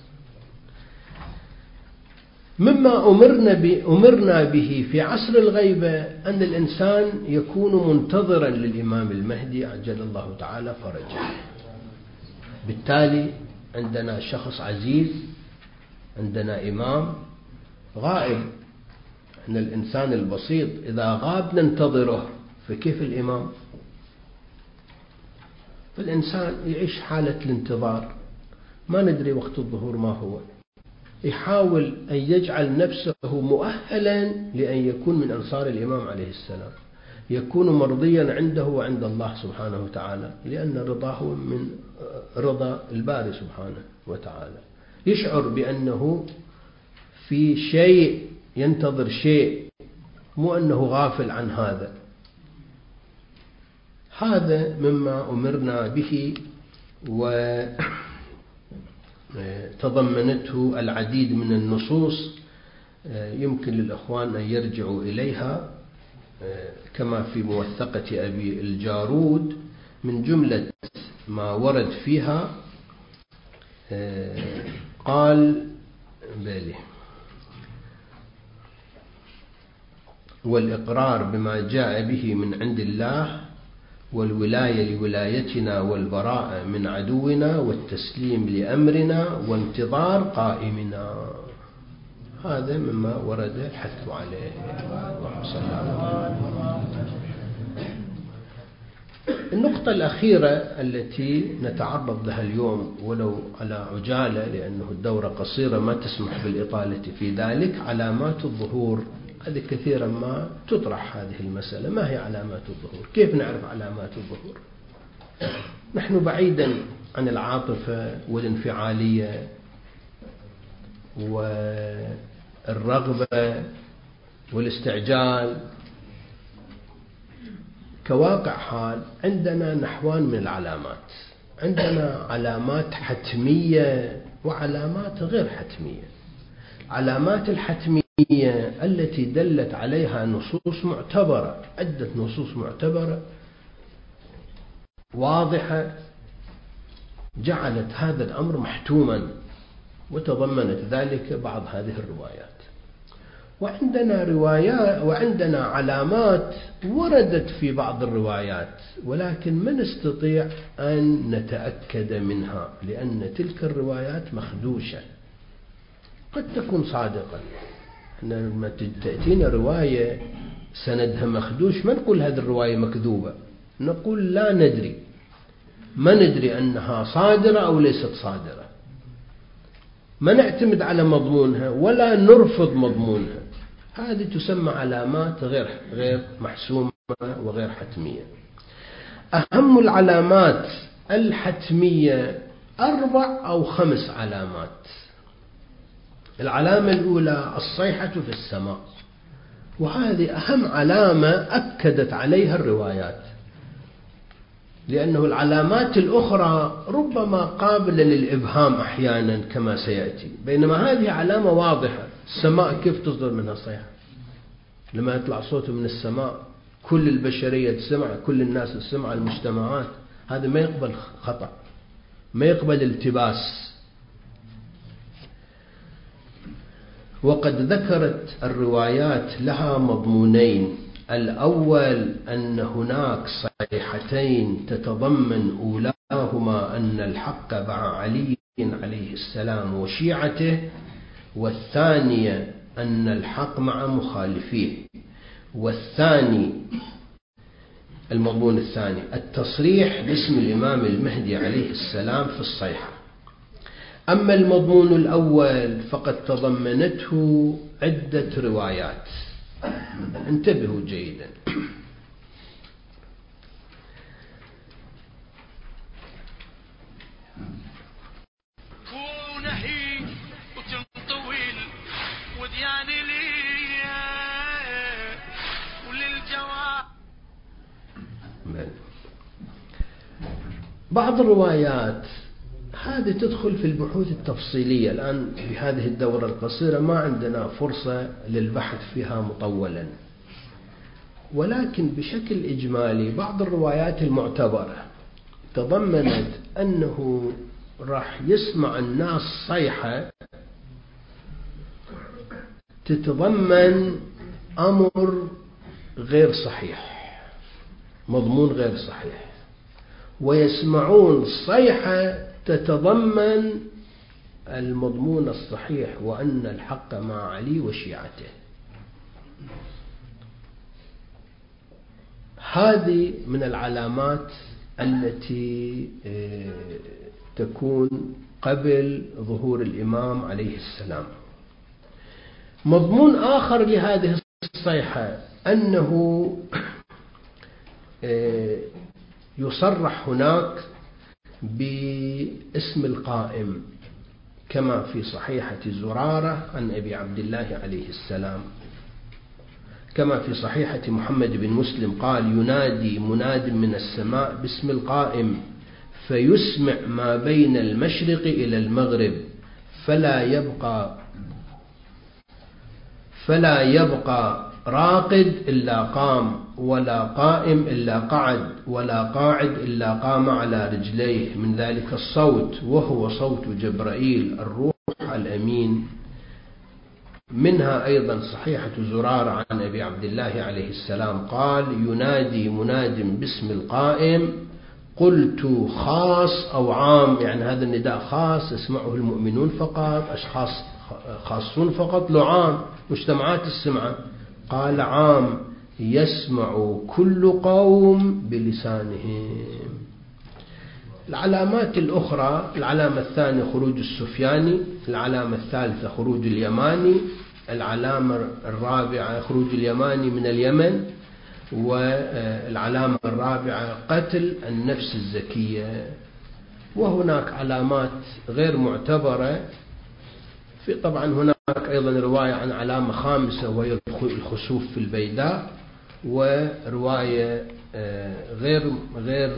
Speaker 1: مما أمرنا, أمرنا به في عصر الغيبة أن الإنسان يكون منتظرا للإمام المهدي عجل الله تعالى فرجه. بالتالي عندنا شخص عزيز، عندنا إمام غائب. أن الإنسان البسيط إذا غاب ننتظره، فكيف الإمام؟ فالإنسان يعيش حالة الانتظار، ما ندري وقت الظهور ما هو، يحاول أن يجعل نفسه مؤهلا لأن يكون من أنصار الإمام عليه السلام، يكون مرضيا عنده وعند الله سبحانه وتعالى، لأن رضاه من رضا الباري سبحانه وتعالى. يشعر بأنه في شيء، ينتظر شيء، مو أنه غافل عن هذا. هذا مما أمرنا به وتضمنته العديد من النصوص، يمكن للأخوان أن يرجعوا إليها، كما في موثقة أبي الجارود. من جملة ما ورد فيها قال بالي: والإقرار بما جاء به من عند الله، والولاية لولايتنا، والبراءة من عدونا، والتسليم لأمرنا، وانتظار قائمنا. هذا مما ورد الحث عليه. النقطة الأخيرة التي نتعرض لها اليوم ولو على عجالة لأنه الدورة قصيرة ما تسمح بالإطالة في ذلك، علامات الظهور. هذه كثيرا ما تطرح هذه المسألة، ما هي علامات الظهور؟ كيف نعرف علامات الظهور؟ نحن بعيدا عن العاطفة والانفعالية والرغبة والاستعجال، كواقع حال عندنا نحوان من العلامات. عندنا علامات حتمية وعلامات غير حتمية. علامات الحتمية التي دلت عليها نصوص معتبرة، عدة نصوص معتبرة واضحة جعلت هذا الأمر محتوما، وتضمنت ذلك بعض هذه الروايات. وعندنا روايات وعندنا علامات وردت في بعض الروايات ولكن ما نستطيع أن نتأكد منها لأن تلك الروايات مخدوشة، قد تكون صادقة. لما تأتينا رواية سندها مخدوش ما نقول هذه الرواية مكذوبة، نقول لا ندري، ما ندري أنها صادرة أو ليست صادرة، ما نعتمد على مضمونها ولا نرفض مضمونها. هذه تسمى علامات غير غير محسومة وغير حتمية. أهم العلامات الحتمية أربع أو خمس علامات. العلامة الأولى الصيحة في السماء، وهذه أهم علامة أكدت عليها الروايات، لأنه العلامات الأخرى ربما قابلة للإبهام أحيانا كما سيأتي، بينما هذه علامة واضحة. السماء كيف تصدر منها صيحة؟ لما يطلع صوته من السماء كل البشرية تسمع، كل الناس تسمع، المجتمعات، هذا ما يقبل خطأ، ما يقبل التباس. وقد ذكرت الروايات لها مضمونين. الأول أن هناك صيحتين تتضمن أولاهما أن الحق مع علي عليه السلام وشيعته، والثانية أن الحق مع مخالفيه. والثاني المضمون الثاني التصريح باسم الإمام المهدي عليه السلام في الصيحة. أما المضمون الأول فقد تضمنته عدة روايات، انتبهوا جيدا.
Speaker 2: ونهي وتنطويل ودياني لي وللجواب.
Speaker 1: بعض الروايات هذه تدخل في البحوث التفصيلية. الآن في هذه الدورة القصيرة ما عندنا فرصة للبحث فيها مطولا، ولكن بشكل إجمالي بعض الروايات المعتبرة تضمنت أنه راح يسمع الناس صيحة تتضمن أمر غير صحيح، مضمون غير صحيح، ويسمعون صيحة تتضمن المضمون الصحيح وأن الحق مع علي وشيعته. هذه من العلامات التي تكون قبل ظهور الإمام عليه السلام. مضمون آخر لهذه الصيحة أنه يصرح هناك باسم القائم كما في صحيحة زرارة عن أبي عبد الله عليه السلام، كما في صحيحة محمد بن مسلم قال: ينادي مناد من السماء باسم القائم فيسمع ما بين المشرق إلى المغرب فلا يبقى فلا يبقى راقد إلا قام، ولا قائم إلا قعد، ولا قاعد إلا قام على رجليه من ذلك الصوت، وهو صوت جبرائيل الروح الأمين. منها أيضا صحيحة زرارة عن أبي عبد الله عليه السلام قال: ينادي مناد باسم القائم، قلت خاص أو عام، يعني هذا النداء خاص يسمعه المؤمنون فقط، أشخاص خاصون فقط، له عام، مجتمعات السمعة. قال عام يسمع كل قوم بلسانهم. العلامات الأخرى: العلامة الثانية خروج السفياني، العلامة الثالثة خروج اليماني، العلامة الرابعة خروج اليماني من اليمن، والعلامة الرابعة قتل النفس الزكية. وهناك علامات غير معتبرة، في طبعا هناك أيضا رواية عن علامة خامسة وهي الخسوف في البيداء، ورواية غير غير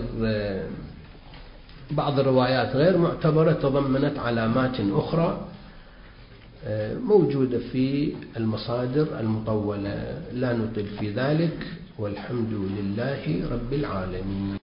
Speaker 1: بعض الروايات غير معتبرة تضمنت علامات أخرى موجودة في المصادر المطولة. لا نطيل في ذلك، والحمد لله رب العالمين.